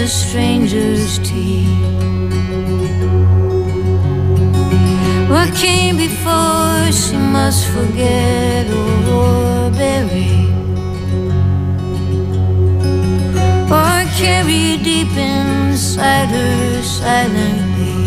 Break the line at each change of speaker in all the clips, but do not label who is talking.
a stranger's tea. What came before she must forget or bury, or carry deep inside her silently.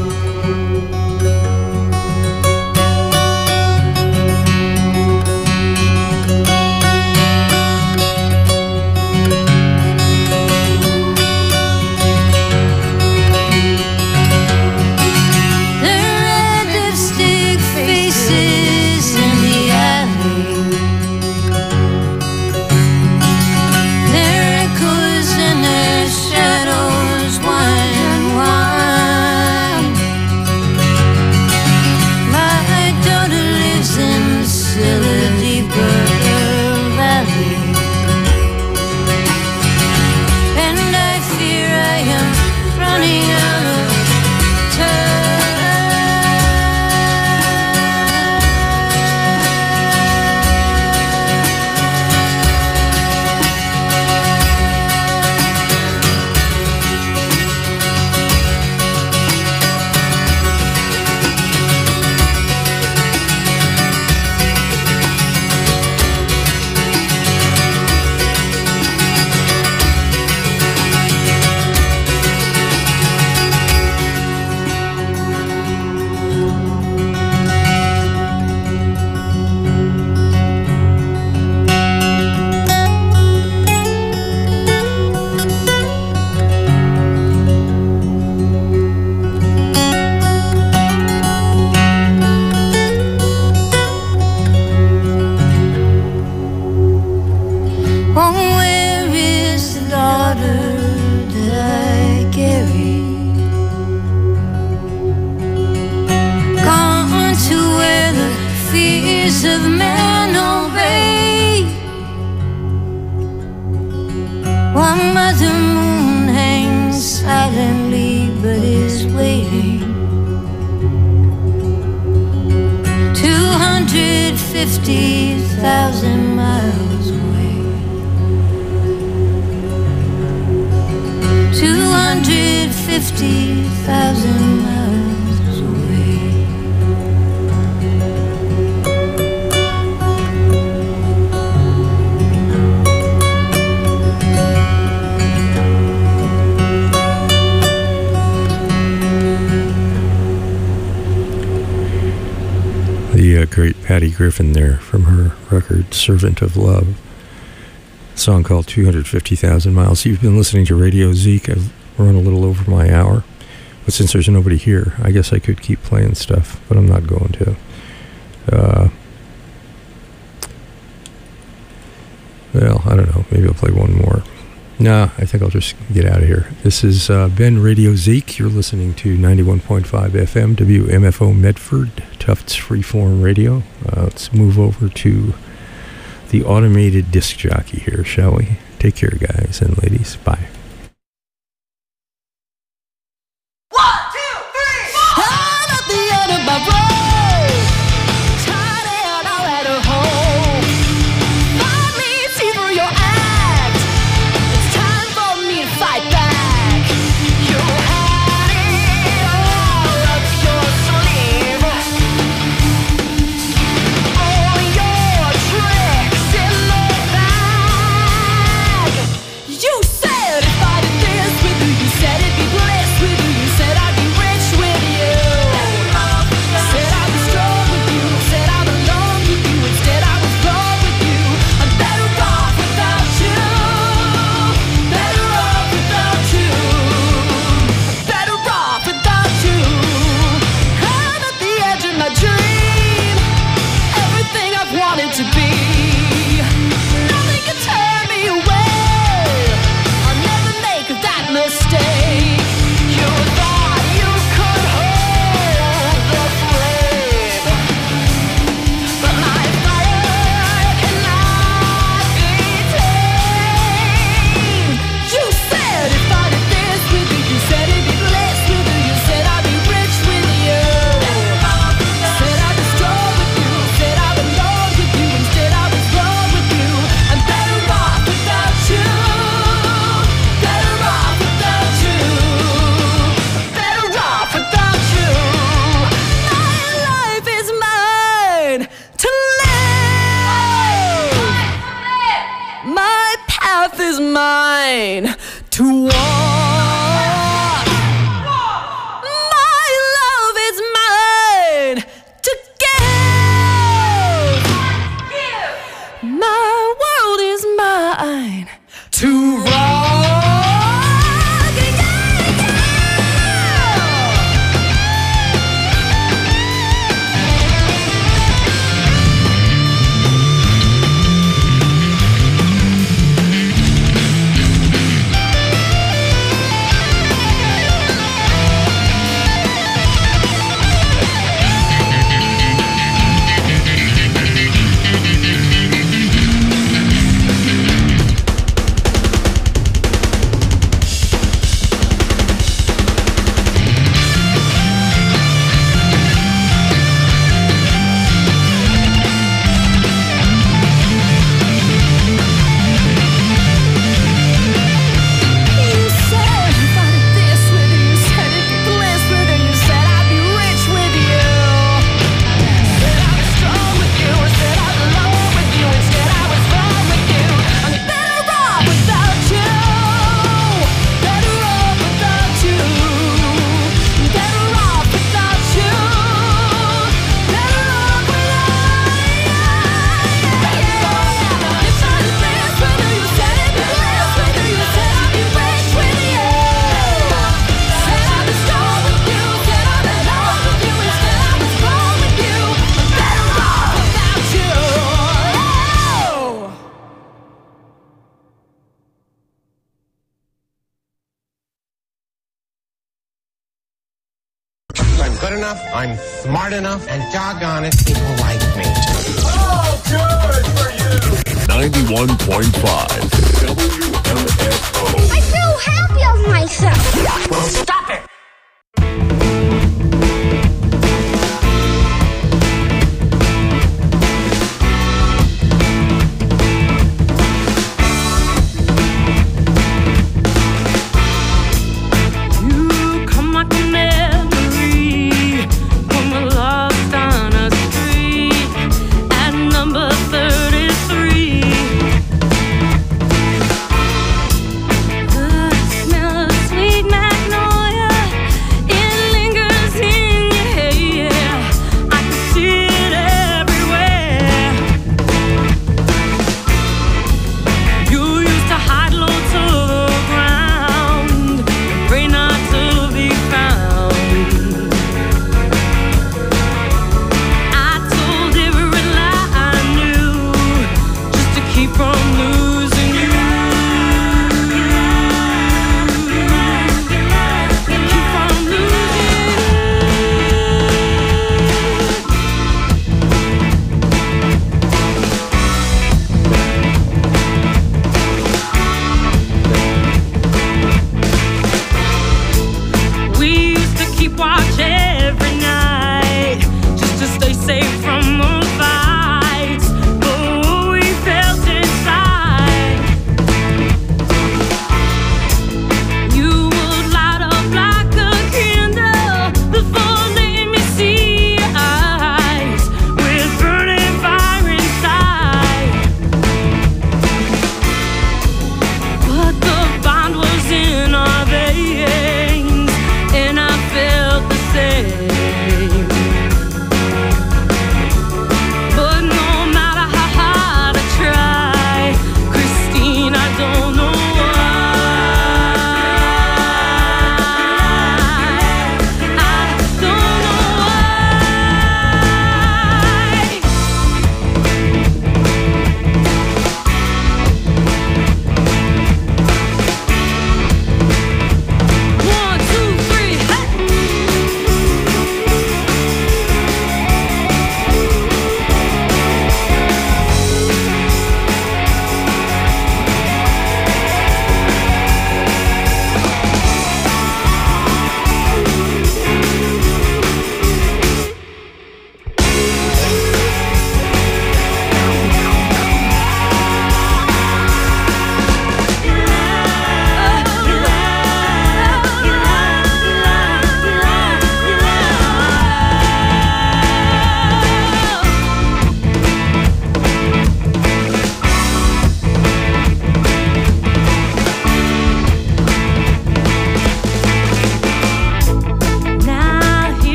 Great Patty Griffin there from her record Servant of Love, a song called 250,000 Miles. You've been listening to Radio Zeke. I've run a little over my hour, but since there's nobody here, I guess I could keep playing stuff, but I'm not going to. Well, I don't know, maybe I'll play one more. Nah, I think I'll just get out of here. This is Ben Radio Zeke. You're listening to 91.5 FM WMFO Medford, Tufts Freeform Radio. Let's move over to the automated disc jockey here, shall we? Take care, guys and ladies. Bye.
You said
to walk. My love is mine to give. My world is mine to rock.
Good enough, I'm smart enough, and doggone it, people like me.
Oh, good for you! 91.5 WMFO.
I feel happy of myself.
Well, stop it!
Sweet magnolia.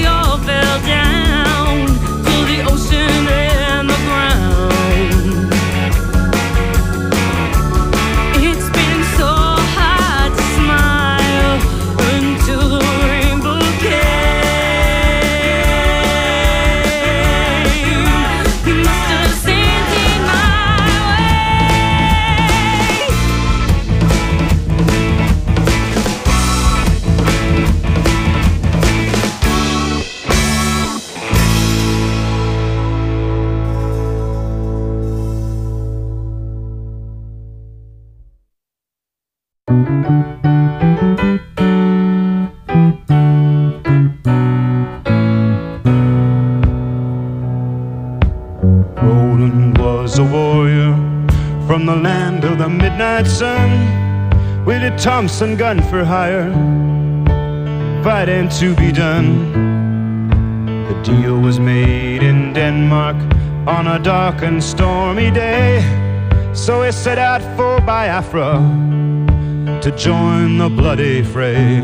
Roland was a warrior from the land of the midnight sun, with a Thompson gun for hire, fighting to be done. The deal was made in Denmark on a dark and stormy day, so he set out for Biafra to join the bloody fray.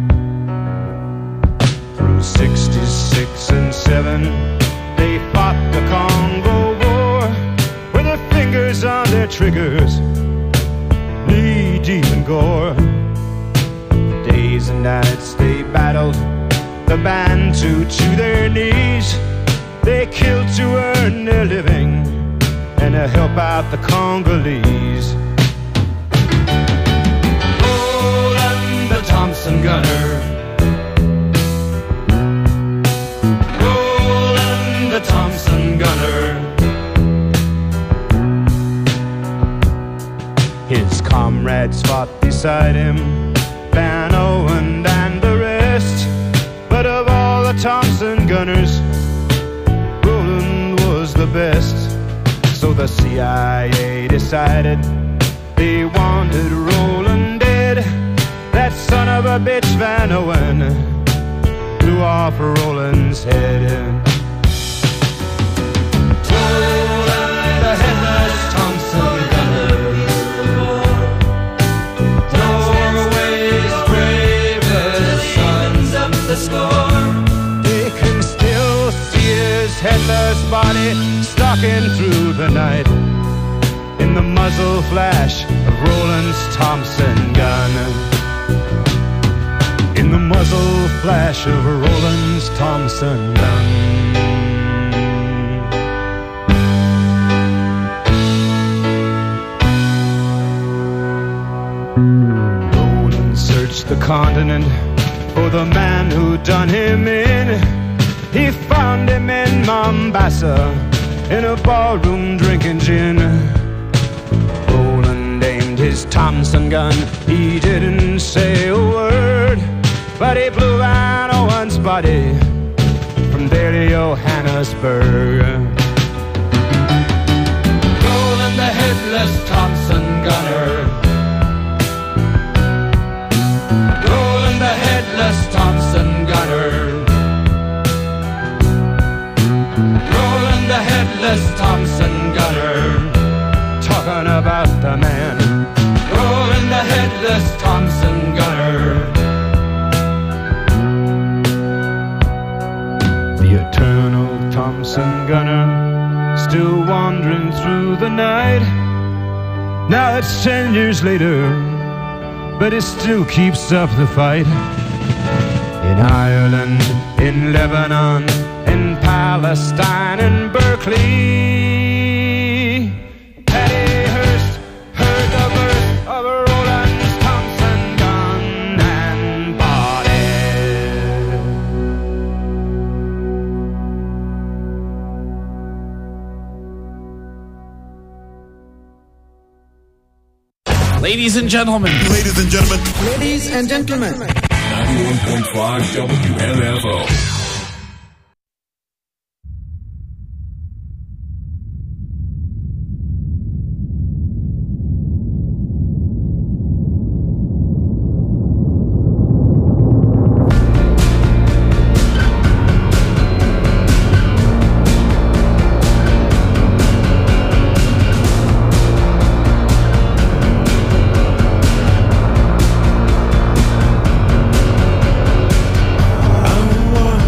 Through 66 and 7 they fought the Congo War, with their fingers on their triggers, knee deep in gore. Days and nights they battled the Bantu to their knees. They killed to earn their living and to help out the Congolese. Roland the Thompson gunner, Roland the Thompson gunner. His comrades fought beside him, Van Owen and the rest, but of all the Thompson gunners, Roland was the best. So the CIA decided they wanted Roland dead. That son of a bitch Van Owen blew off Roland's head. Roland the headless Thompson gunner, Norway's bravest sons up the score. They can still see his headless body stalking through the night in the muzzle flash of Roland's Thompson gun. In the muzzle flash of Roland's Thompson gun. Roland searched the continent for the man who done him in. He found him in Mombasa, in a ballroom drinking gin. Roland aimed his Thompson gun, he didn't say a word, but he blew Van Owen's body from there to Johannesburg. Roland the headless Thompson gunner, Roland the headless Thompson gunner, Roland the headless Thompson gunner, talking about the man, Roland the headless Thompson gunner. The eternal Thompson gunner, still wandering through the night. Now it's 10 years later, but it still keeps up the fight. In Ireland, in Lebanon, in Palestine, in Berkeley, Patty Hearst heard the burst of Roland's Thompson gun and body.
Ladies and gentlemen.
Ladies and gentlemen.
Ladies and gentlemen.
91.5 WMFO.
I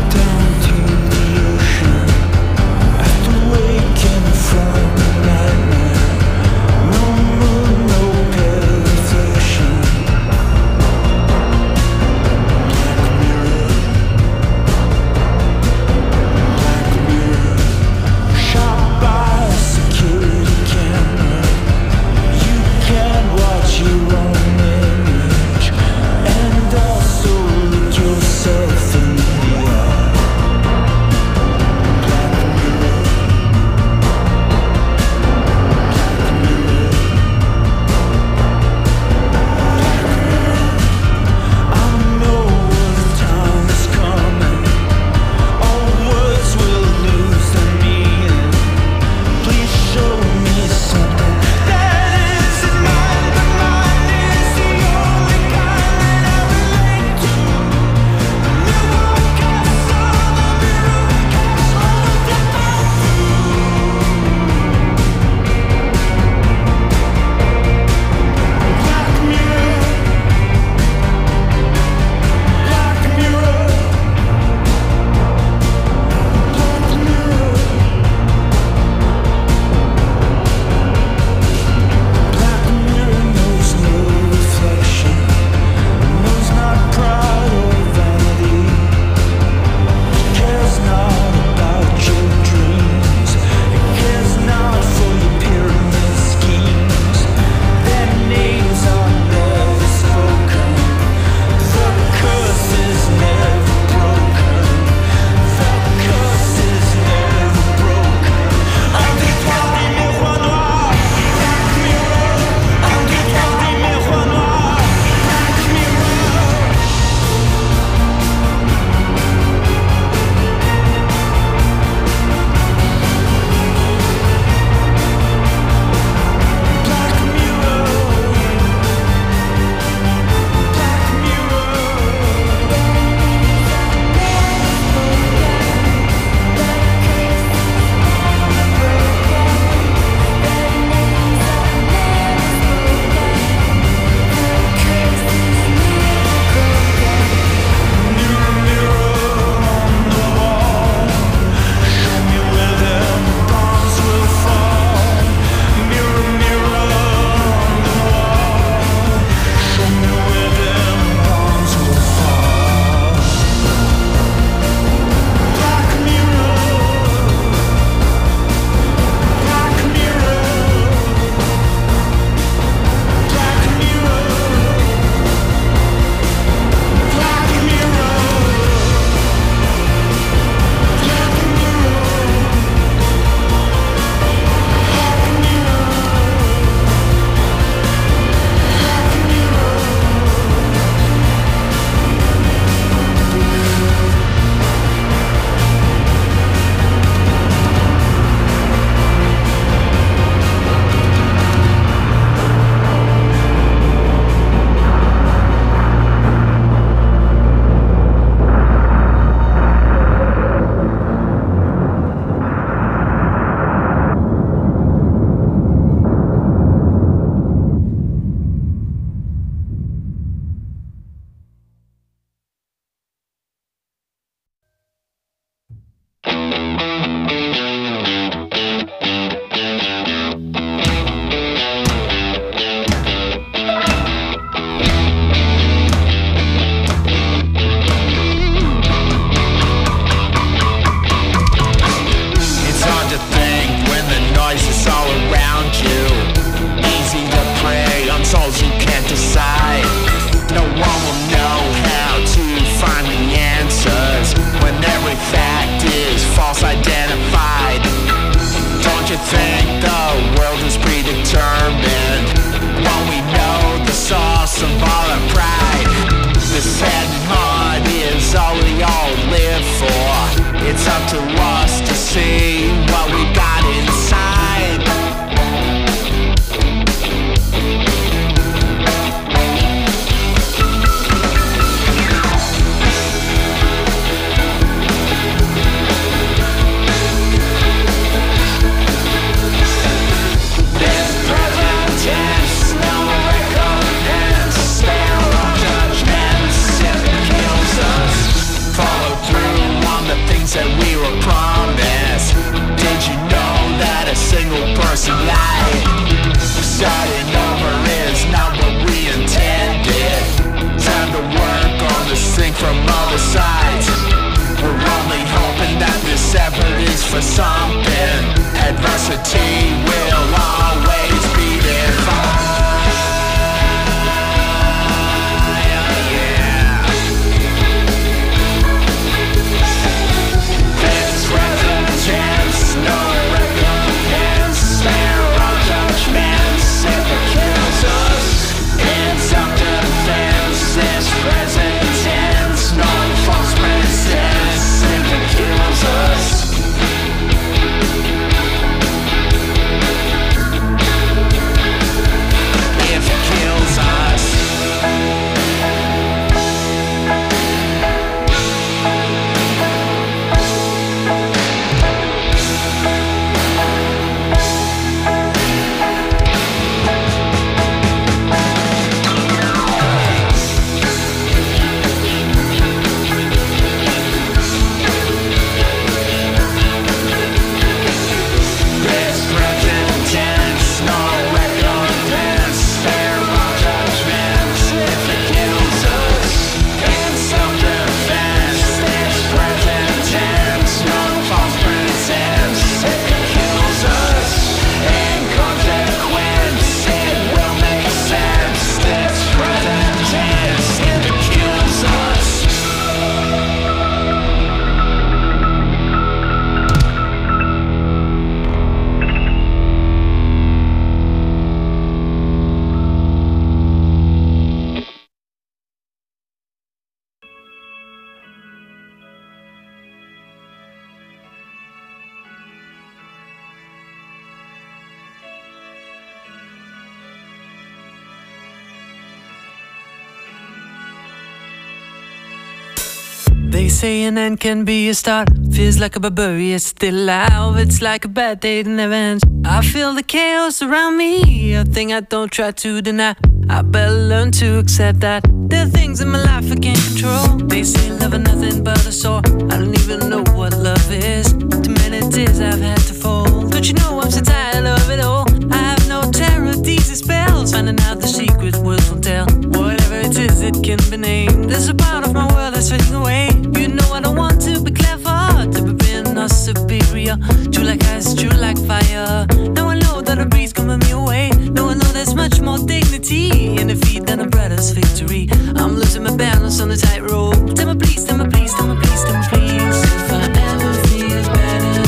They say an end can be a start. Feels like a barbarian still alive. It's like a bad day that never ends. I feel the chaos around me, a thing I don't try to deny. I better learn to accept that there are things in my life I can't control. They say love is nothing but a sore. I don't even know what love is. Too many tears I've had to fold. Don't you know I'm so tired of it all? I have no terror, these are spells. Finding out the secret words will tell. Whatever it is, it can be named. There's a part of my world that's fading away. You know I don't want to be clever, to be being or superior. True like ice, true like fire. Now I know that a breeze coming me away. Now I know there's much more dignity in defeat than a brother's victory. I'm losing my balance on the tightrope. Tell me please, tell me please, tell me please, tell me please. If I ever feel better,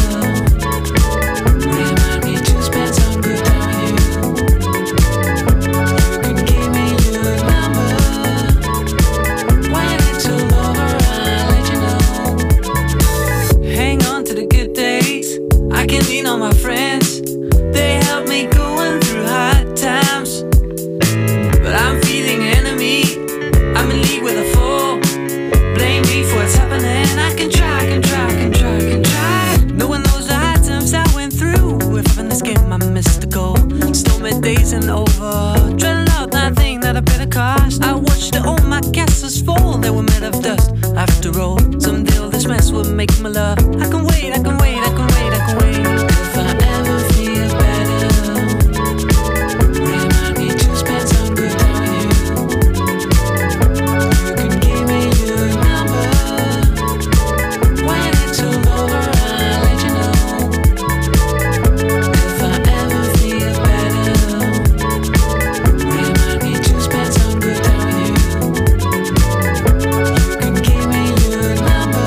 remind me to spend some good on you. You can give me your number when my love. I can wait, I can wait, I can wait, I can wait. If I ever feel better, remind me to spend some good time with you. You can give me your number. When it's all over, I'll let you know. If I ever feel better, remind me to spend some good time with you. You can give me your number.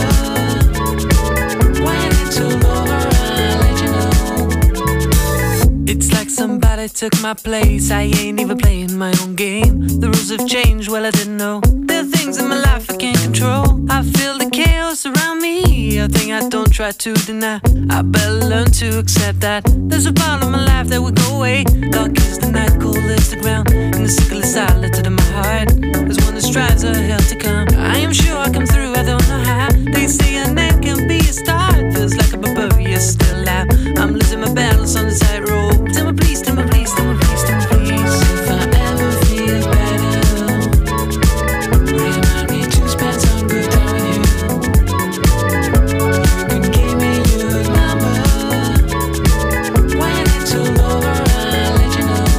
When it's all over, I'll let you know. It's like somebody took my place. I ain't even playing my own game. The rules have changed, well I didn't know. There are things in my life I can't control. I feel the chaos around me, a thing I don't try to deny. I better learn to accept that there's a part of my life that will go away. Dark is the night, cold is the ground, and the sickle is silent in my heart. There's one that strives a hell to come. I am sure I come through, I don't know how. They say an end can be a start. Feels like a barbarian still out. I'm losing my battles on the tightrope. Tell me please, tell me please, tell me please, tell me please. If I ever feel better, remind me to spend some good time with you. You can give me your number. When it's all over, I'll let you know.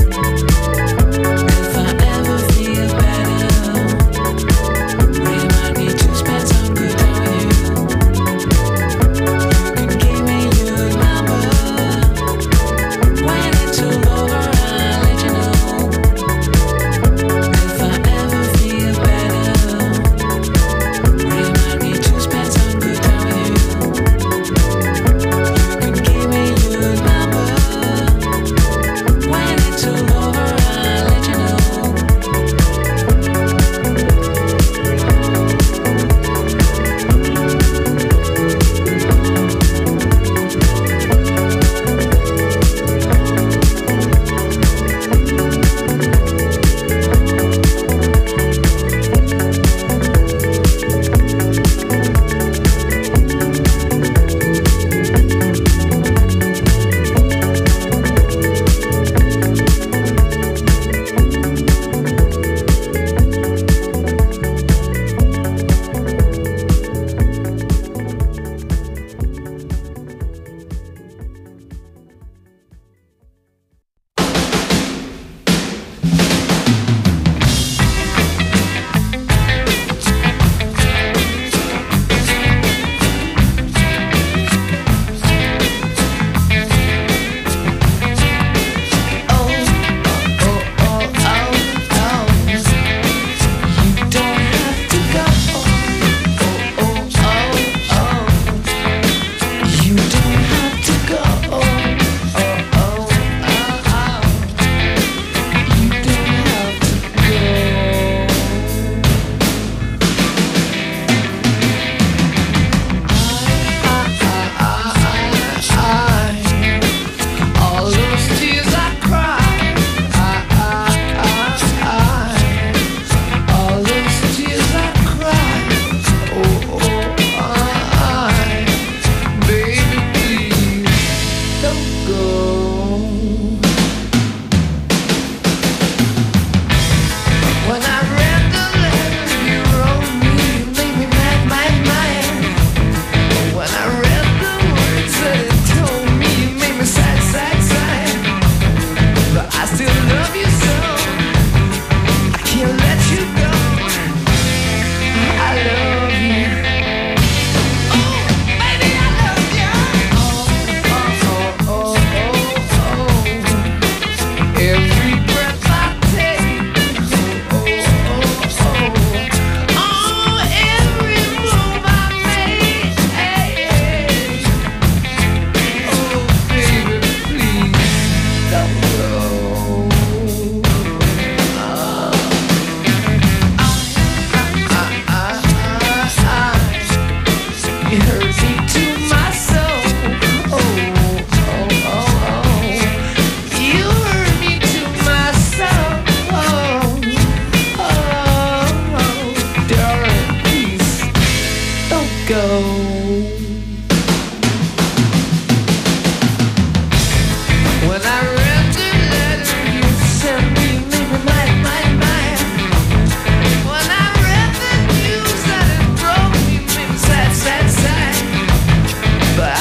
If I ever feel better, remind me to spend some good time with you. You can give me your number. When it's all over, I'll let you know. If I ever feel better, remind me to spend some good time with you. You can give me your number. When it's all over, I'll let you know.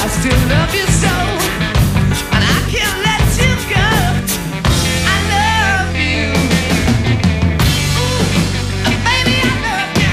still love you so, and I can't let you go. I love you. Ooh, baby, I love you.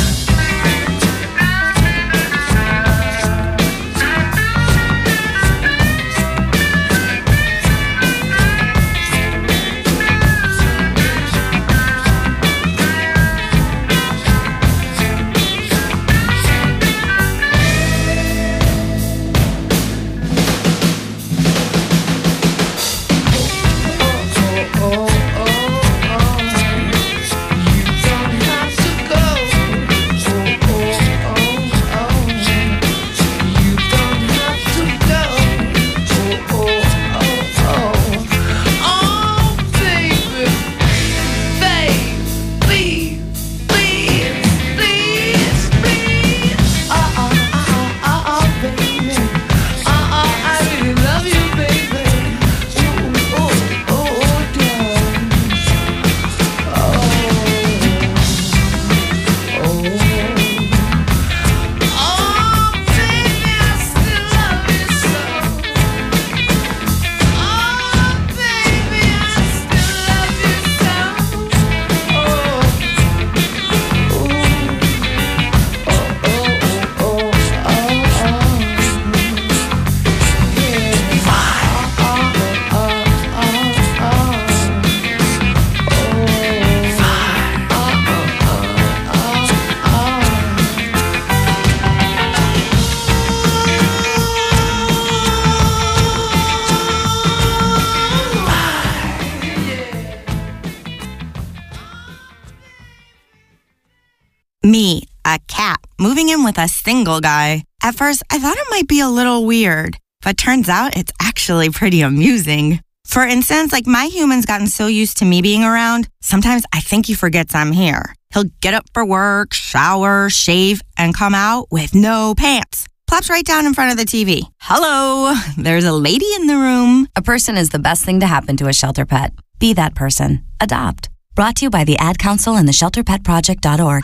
Me, a cat, moving in with a single guy. At first, I thought it might be a little weird, but turns out it's actually pretty amusing. For instance, like my human's gotten so used to me being around, sometimes I think he forgets I'm here. He'll get up for work, shower, shave, and come out with no pants. Plops right down in front of the TV. Hello, there's a lady in the room.
A person is the best thing to happen to a shelter pet. Be that person. Adopt. Brought to you by the Ad Council and the ShelterPetProject.org.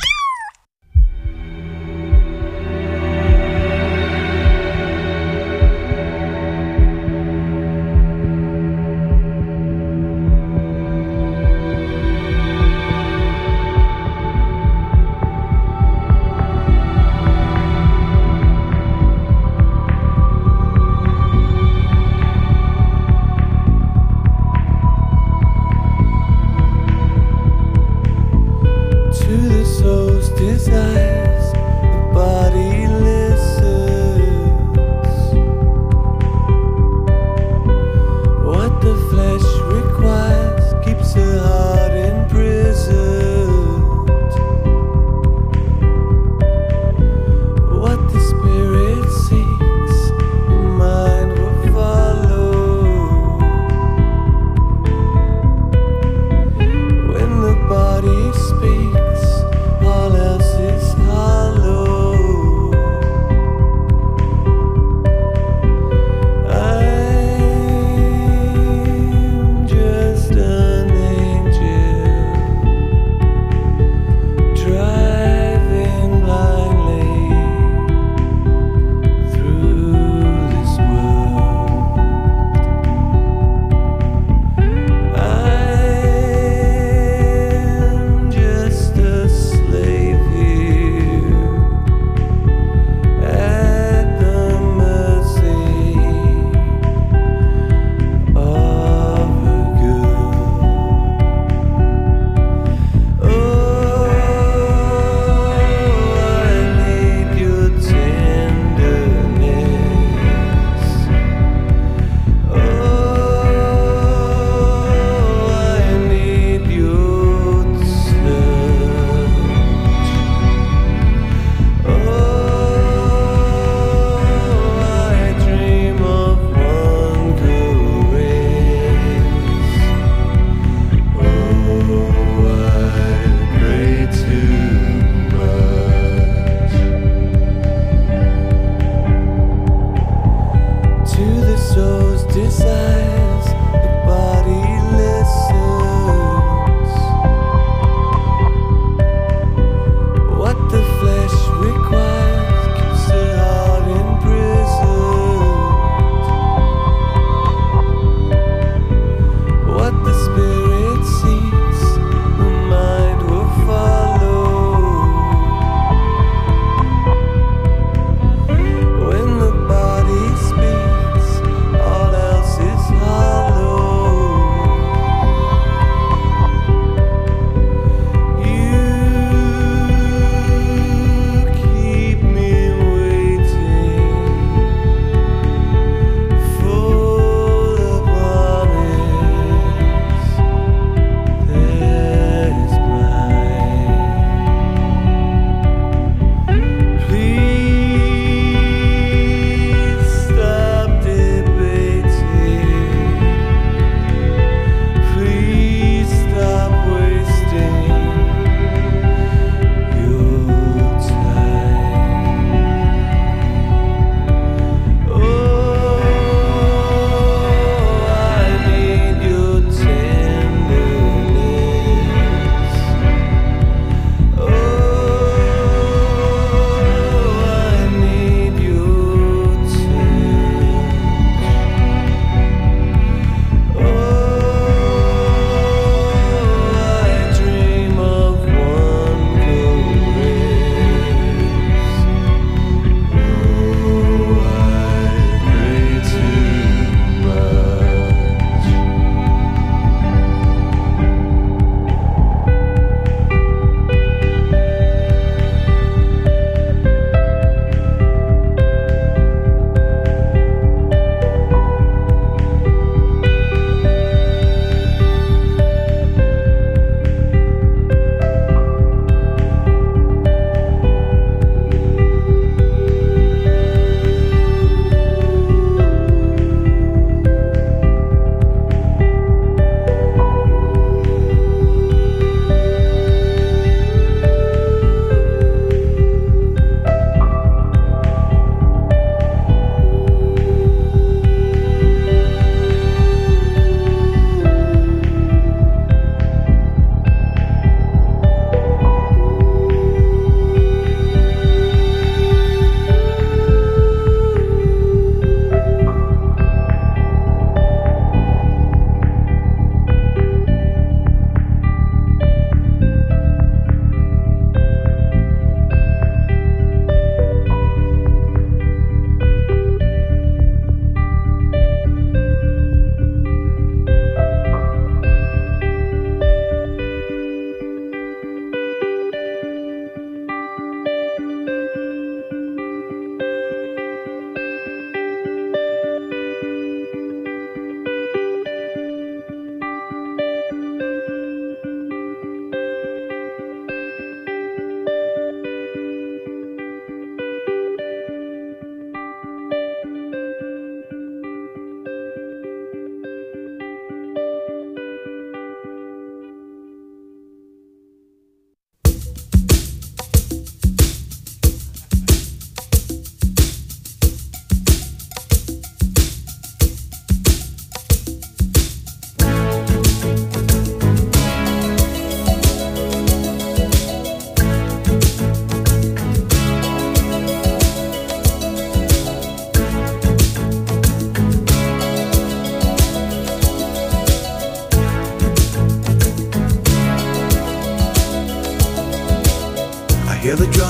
What the flesh requires keeps the heart in prison.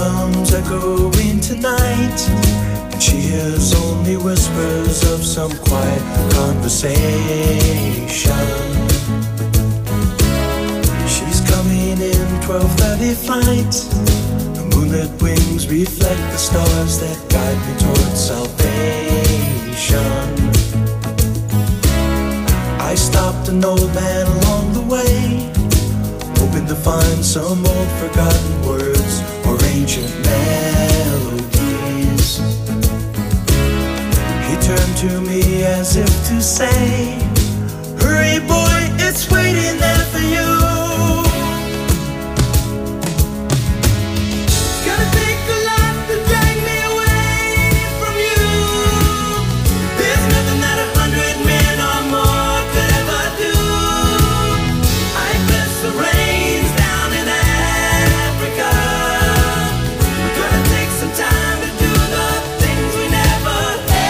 comes echoing tonight, and she hears only whispers of some quiet conversation. She's coming in 12:30 flight. The moonlit wings reflect the stars that guide me towards salvation. I stopped an old man along the way, hoping to find some old forgotten words or ancient melodies. He turned to me as if to say, hurry boy, it's waiting there for you. It's gonna take a lot to drag me away from you. There's nothing that 100 men or more could ever do. I bless the rains down in Africa. We're gonna take some time to do the things we never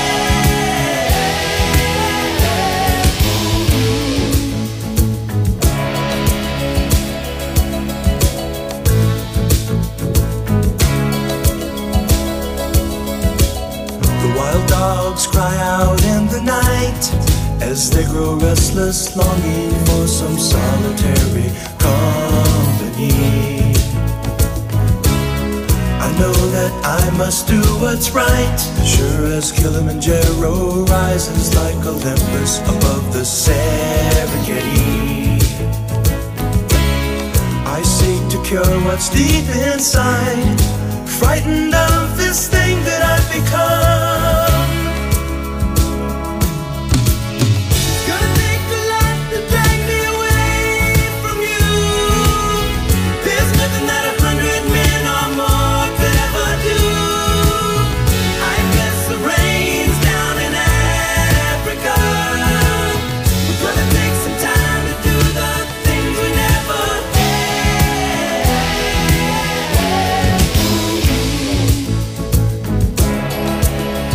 The wild dogs cry out in the night as they grow restless, longing for some solitary company. I know that I must do what's right, sure as Kilimanjaro rises like Olympus above the Serengeti. I seek to cure what's deep inside, frightened of this thing that I've become. It's gonna take a lot to drag me away from you. There's nothing that 100 men or more could ever do. I bless the rains down in Africa. We're gonna take some time to do the things we never had.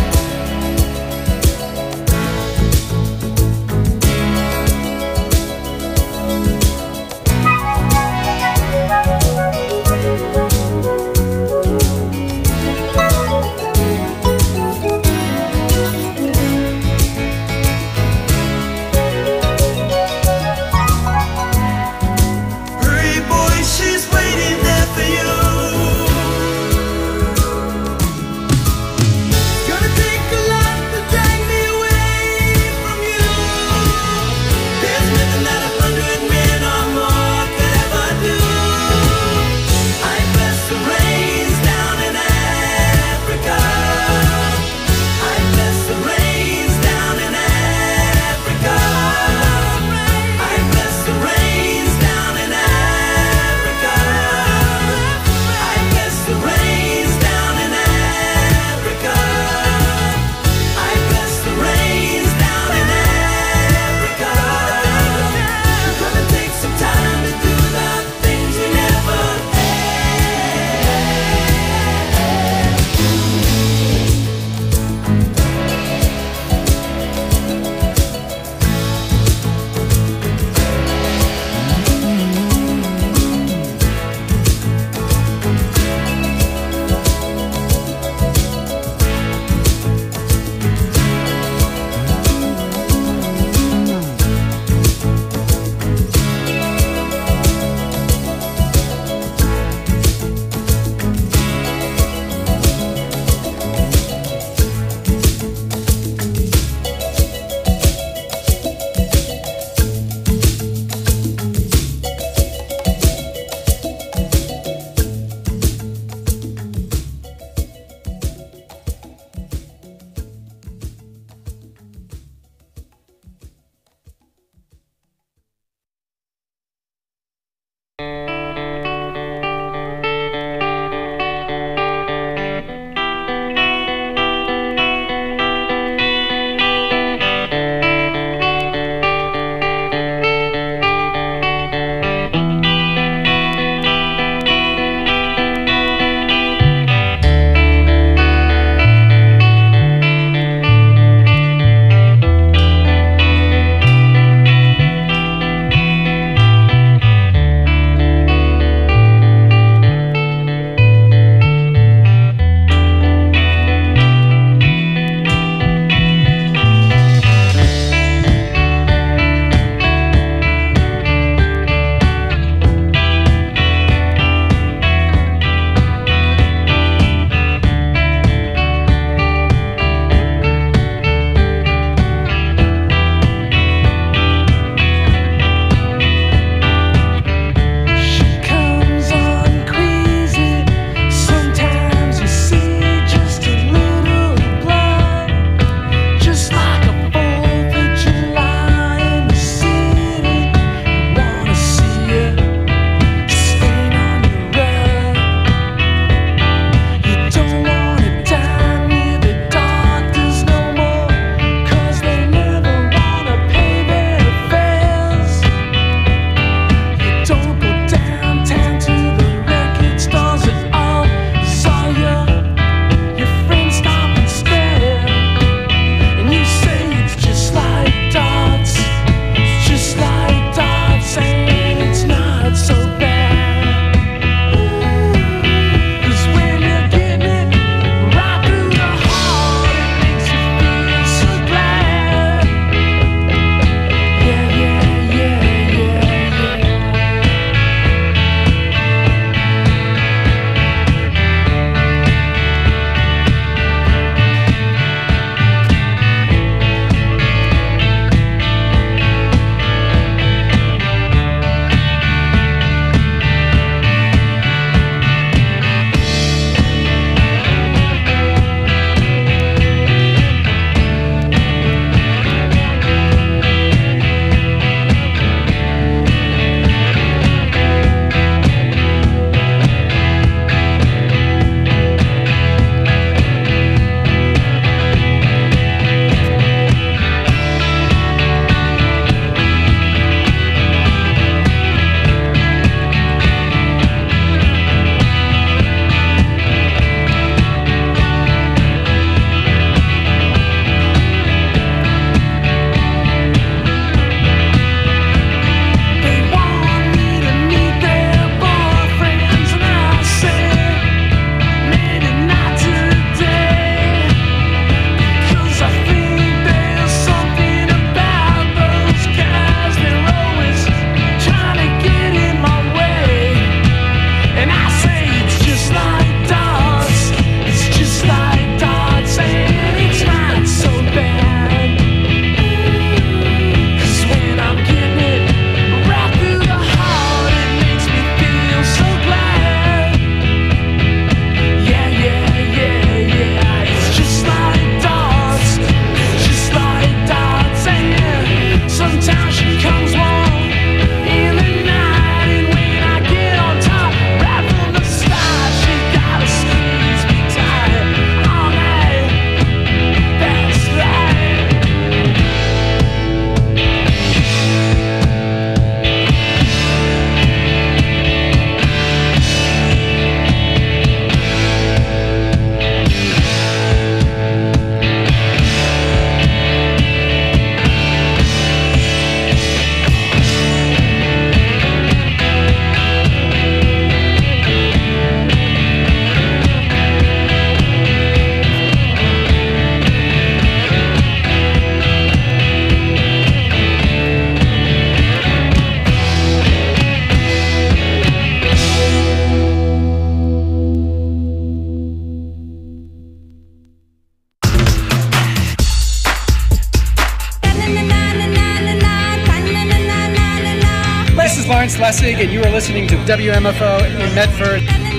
Alex Lessig, and you are listening to WMFO in Medford.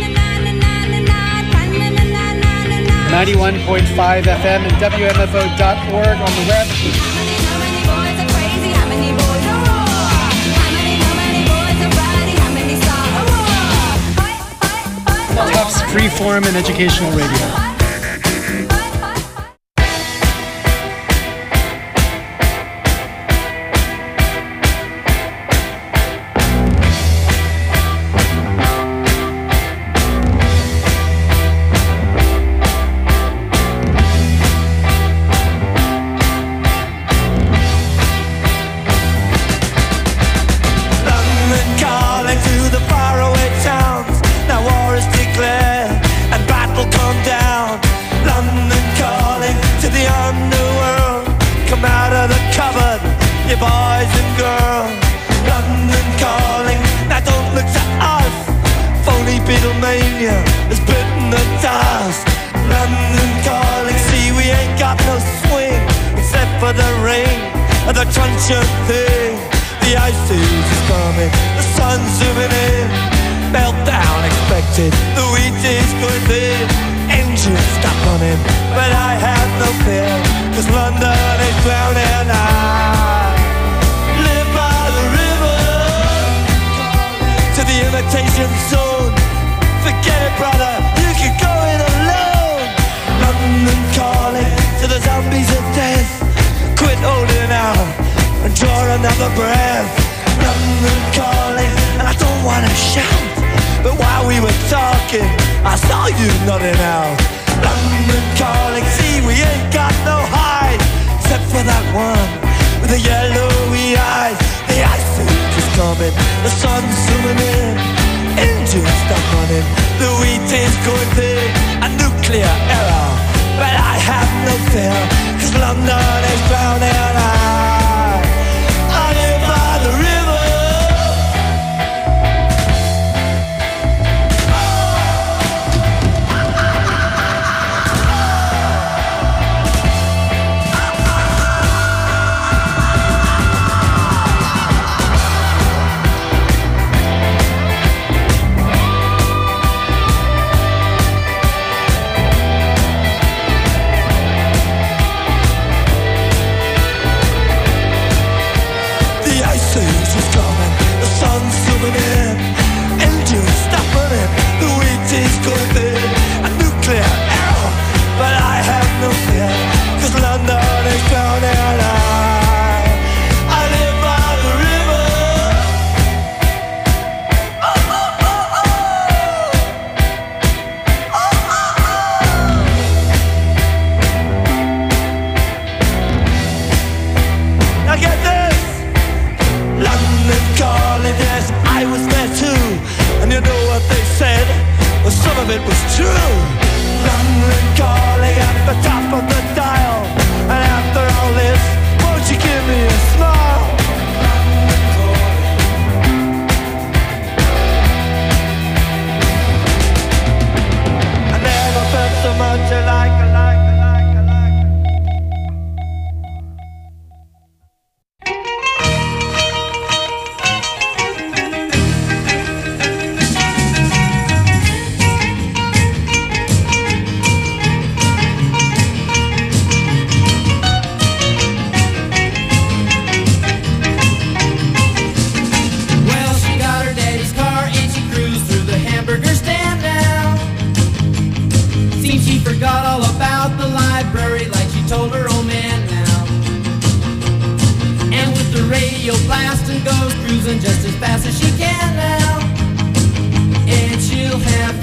91.5 FM and WMFO.org on the web. Tufts Freeform and Educational Radio.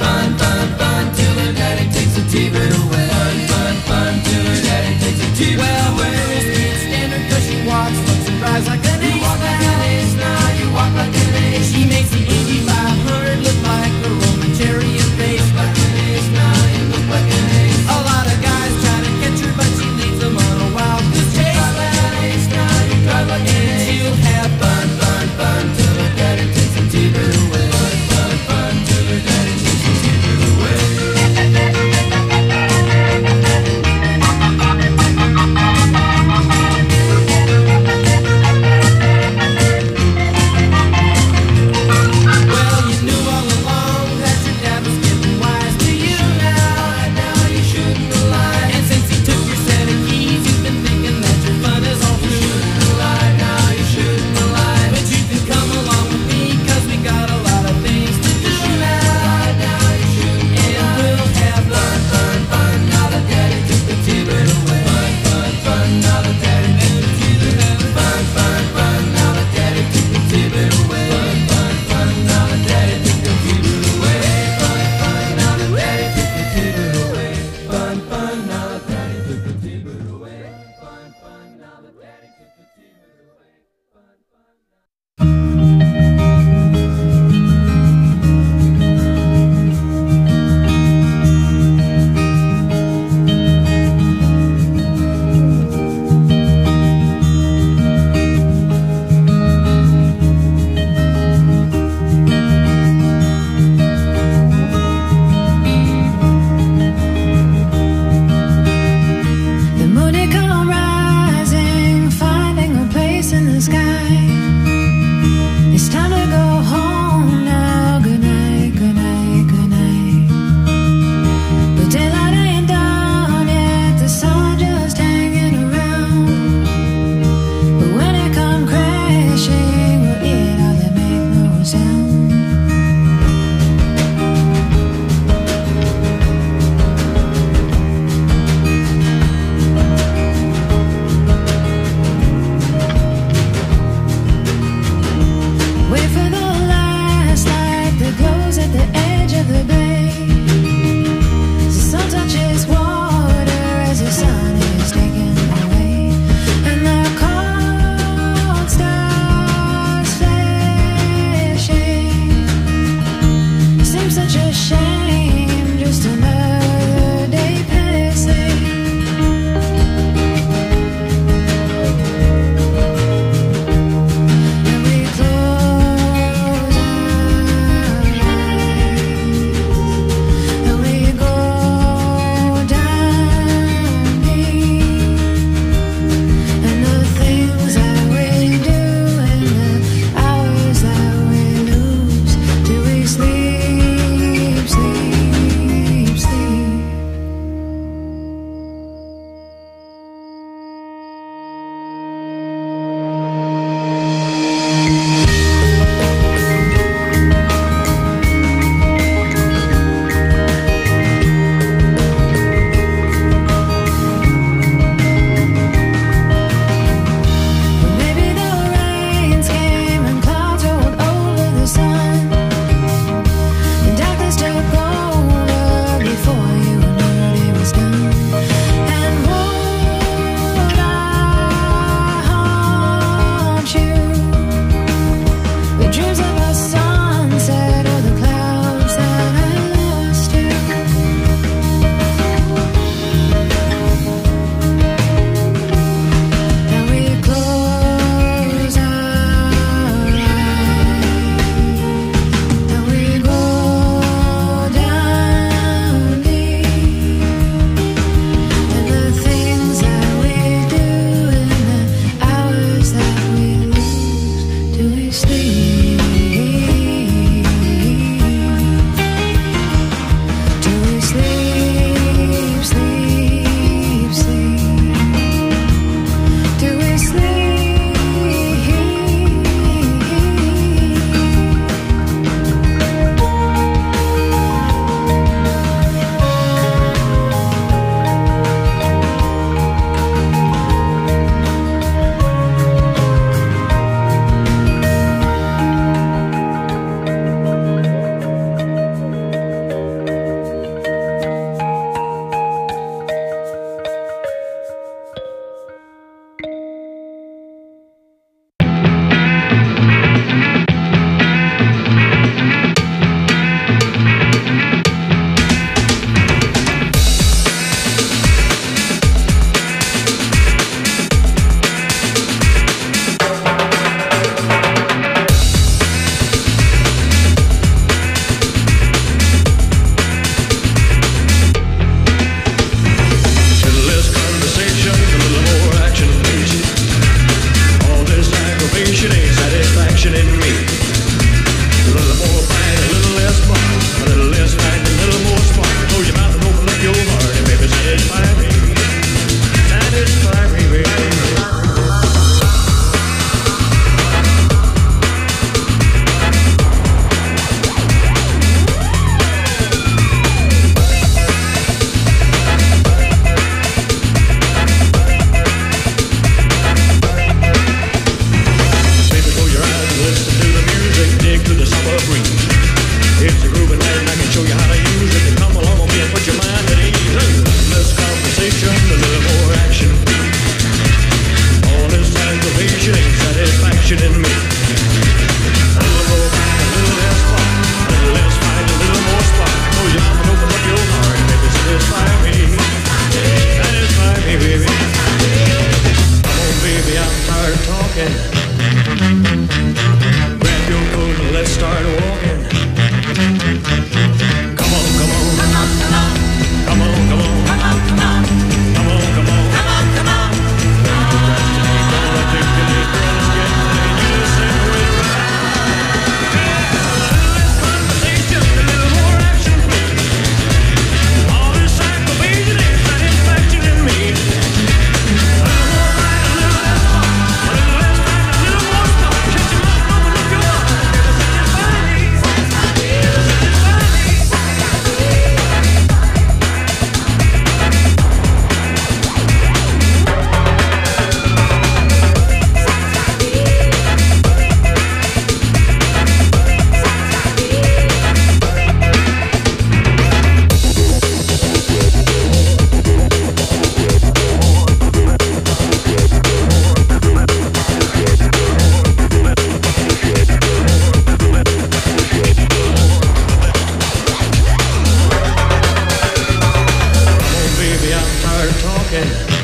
Well,